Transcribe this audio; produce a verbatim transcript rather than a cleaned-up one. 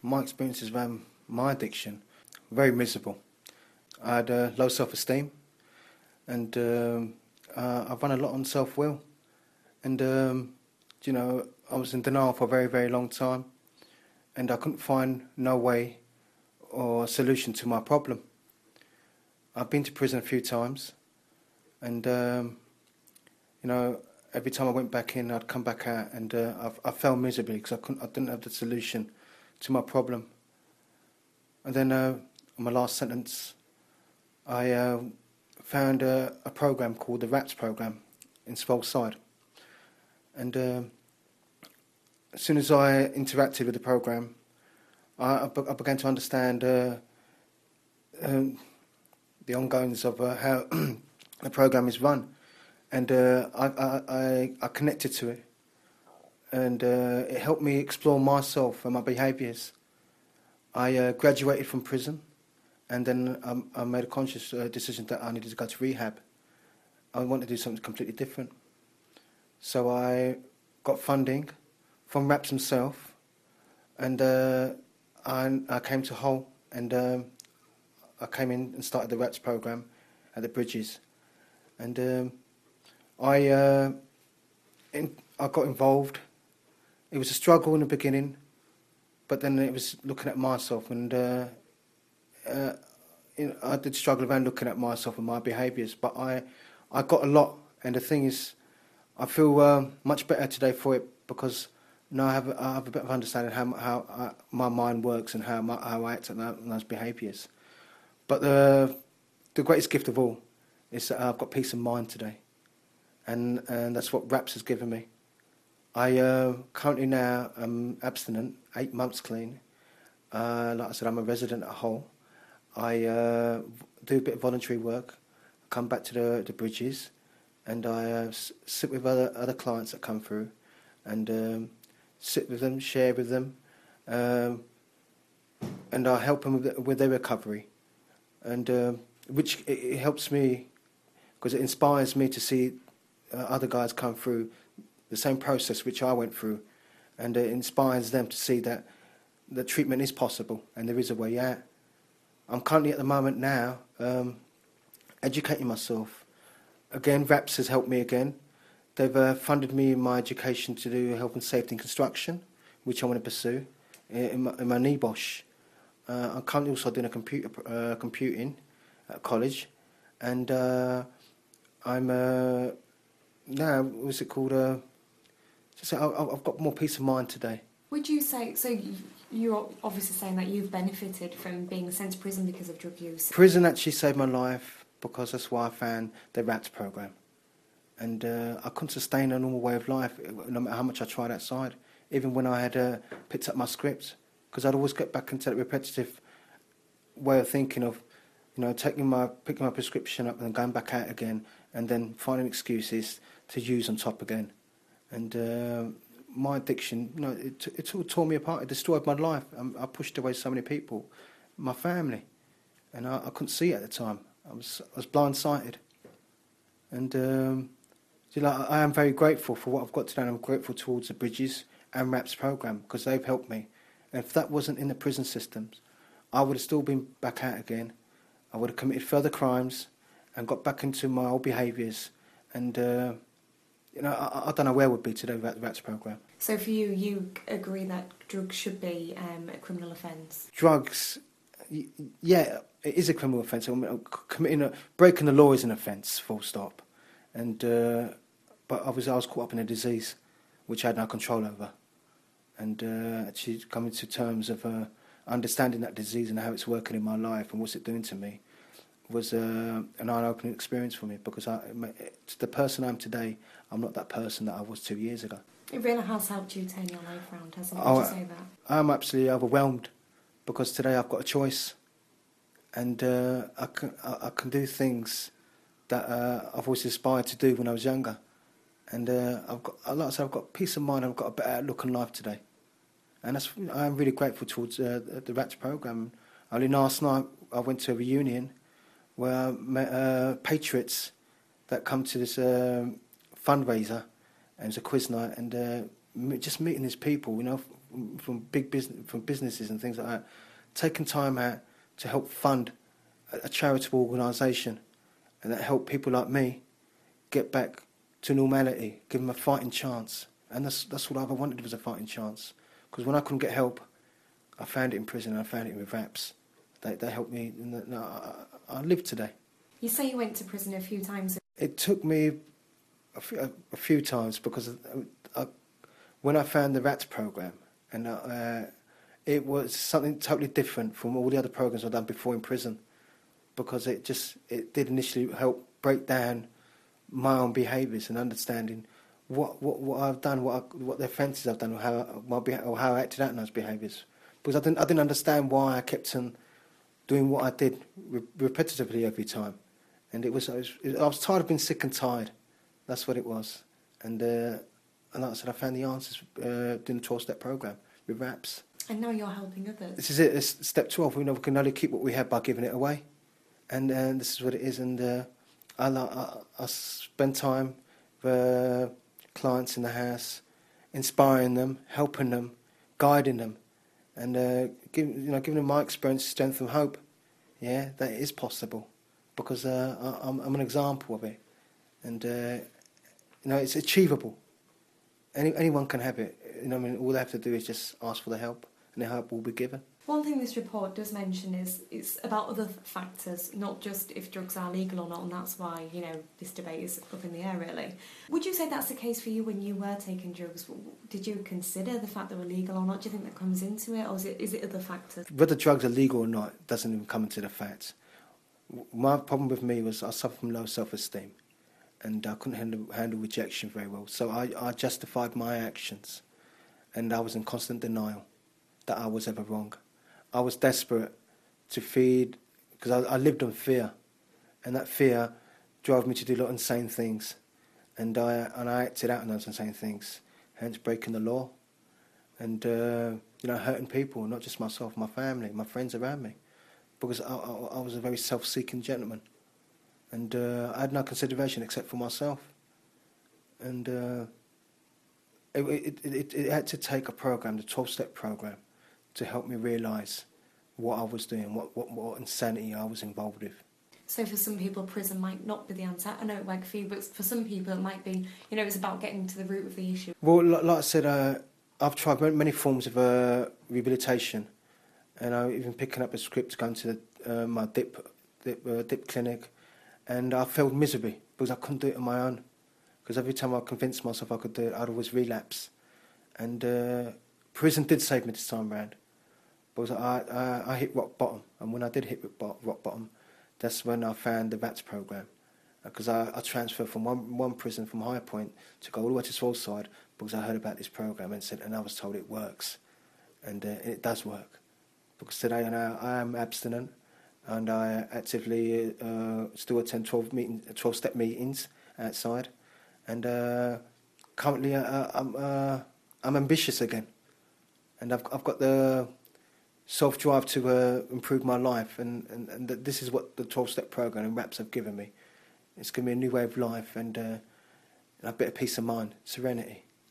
my experiences around my addiction, very miserable. I had uh, low self-esteem, and um, uh, I've run a lot on self-will. And, um, you know, I was in denial for a very, very long time, and I couldn't find no way or solution to my problem. I've been to prison a few times, and, um, you know, every time I went back in, I'd come back out, and uh, I, I fell miserably because I, couldn't, I didn't have the solution to my problem. And then uh, on my last sentence, I uh, found a, a program called the RAPS program in Side. And uh, as soon as I interacted with the program, I, I, be I began to understand uh, um, the ongoings of uh, how the program is run. And uh, I, I, I connected to it, and uh, it helped me explore myself and my behaviours. I uh, graduated from prison, and then um, I made a conscious uh, decision that I needed to go to rehab. I wanted to do something completely different. So I got funding from RAPS himself, and uh, I, I came to Hull, and um, I came in and started the RAPS program at the Bridges. And um, I, uh, in, I got involved. It was a struggle in the beginning, but then it was looking at myself, and uh, uh, you know, I did struggle around looking at myself and my behaviours, but I, I got a lot, and the thing is, I feel uh, much better today for it, because now I have, I have a bit of understanding how, how I, my mind works and how, my, how I act on those behaviours. But the, the greatest gift of all is that I've got peace of mind today. And, and that's what RAPS has given me. I uh, currently now am abstinent, eight months clean. Uh, like I said, I'm a resident at Hull. I uh, do a bit of voluntary work, come back to the, the Bridges, and I uh, s sit with other, other clients that come through, and um, sit with them, share with them, um, and I help them with, with their recovery. And uh, which it, it helps me, because it inspires me to see Uh, other guys come through the same process which I went through, and it inspires them to see that the treatment is possible and there is a way out. I'm currently at the moment now um, educating myself. Again, RAPS has helped me again. They've uh, funded me in my education to do health and safety and construction, which I want to pursue in my, in my NEBOSH. Uh, I'm currently also doing a computer uh, computing at college, and uh, I'm uh, now, what's it called? Uh, just, I, I've got more peace of mind today. Would you say, so you're obviously saying that you've benefited from being sent to prison because of drug use? Prison actually saved my life, because that's why I found the RAPS program. And uh, I couldn't sustain a normal way of life, no matter how much I tried outside, even when I had uh, picked up my script, because I'd always get back into that repetitive way of thinking of, you know, taking my, picking my prescription up and going back out again, and then finding excuses to use on top again. And uh, my addiction, you know, it, it all tore me apart. It destroyed my life. I, I pushed away so many people, my family, and I, I couldn't see it at the time. I was, I was blind-sighted. And um, you know, I, I am very grateful for what I've got today, and I'm grateful towards the Bridges and RAPS program, because they've helped me. And if that wasn't in the prison systems, I would have still been back out again. I would have committed further crimes and got back into my old behaviours. And uh, you know, I, I don't know where I would be today without the RAPS program. So for you, you agree that drugs should be um, a criminal offence? Drugs, yeah, it is a criminal offence. I mean, committing a, breaking the law is an offence, full stop. And uh, but I was I was caught up in a disease which I had no control over, and uh, actually coming to terms of uh, understanding that disease and how it's working in my life and what's it doing to me was uh, an eye-opening experience for me, because I, the person I am today, I'm not that person that I was two years ago. It really has helped you turn your life around, hasn't it? Oh, Would you say that? I'm absolutely overwhelmed, because today I've got a choice, and uh, I can I, I can do things that uh, I've always aspired to do when I was younger, and uh, I've got, like I said, I've got peace of mind. I've got a better outlook on life today, and that's, I'm really grateful towards uh, the RAPS program. Only last night I went to a reunion where I met uh, patriots that come to this uh, fundraiser, and it's a quiz night, and uh, just meeting these people, you know, from big business, from businesses and things like that, taking time out to help fund a, a charitable organisation, and that helped people like me get back to normality, give them a fighting chance. And that's that's what I ever wanted, was a fighting chance. Because when I couldn't get help, I found it in prison, and I found it with RAPS. They they helped me, and the, I, I live today. You say you went to prison a few times. It took me a few, a, a few times, because I, I, when I found the RAPS program, and uh, it was something totally different from all the other programs I'd done before in prison, because it just it did initially help break down my own behaviours and understanding what, what, what I've done, what I, what the offences I've done, or how my or how I acted out in those behaviours. Because I didn't I didn't understand why I kept on doing what I did re- repetitively every time, and it was I, was I was tired of being sick and tired. That's what it was, and uh, and like I said, I found the answers uh, doing the twelve-step program with RAPS. And now you're helping others. This is it. It's step twelve. We know we can only keep what we have by giving it away, and uh, this is what it is. And uh, I, I I spend time with uh, clients in the house, inspiring them, helping them, guiding them, and uh, give, you know, giving them my experience, strength, and hope. Yeah, that it is possible, because uh, I, I'm, I'm an example of it, and uh, you know, it's achievable. Any, anyone can have it. You know, I mean, all they have to do is just ask for the help, and the help will be given. One thing this report does mention is it's about other factors, not just if drugs are legal or not, and that's why, you know, this debate is up in the air, really. Would you say that's the case for you when you were taking drugs? Did you consider the fact they were legal or not? Do you think that comes into it, or is it, is it other factors? Whether drugs are legal or not doesn't even come into the facts. My problem with me was I suffered from low self-esteem, and I couldn't handle, handle rejection very well. So I, I justified my actions, and I was in constant denial that I was ever wrong. I was desperate to feed, because I, I lived on fear, and that fear drove me to do a lot of insane things, and I and I acted out on those insane things, hence breaking the law, and uh, you know, hurting people, not just myself, my family, my friends around me, because I, I, I was a very self-seeking gentleman, and uh, I had no consideration except for myself, and uh, it, it, it, it had to take a program, the twelve-step program, to help me realise what I was doing, what, what what insanity I was involved with. So for some people, prison might not be the answer. I know it won't for you, but for some people it might be, you know, it's about getting to the root of the issue. Well, like, like I said, uh, I've tried many forms of uh, rehabilitation, and I'm even picking up a script, going to the, uh, my dip, dip, uh, dip clinic, and I failed miserably because I couldn't do it on my own. Because every time I convinced myself I could do it, I'd always relapse. And uh, prison did save me this time round. Because I, I, I hit rock bottom, and when I did hit rock bottom, that's when I found the RAPS program. Because I, I transferred from one, one prison from High Point to go all the way to Swaleside, because I heard about this program and said, and I was told it works, and uh, it does work. Because today you know, I am abstinent, and I actively uh, still attend twelve meeting, twelve-step meetings outside, and uh, currently uh, I'm uh, I'm ambitious again, and I've I've got the self-drive to uh, improve my life, and, and, and this is what the twelve-step program and RAPS have given me. It's given me a new way of life, and uh, a bit of peace of mind, serenity.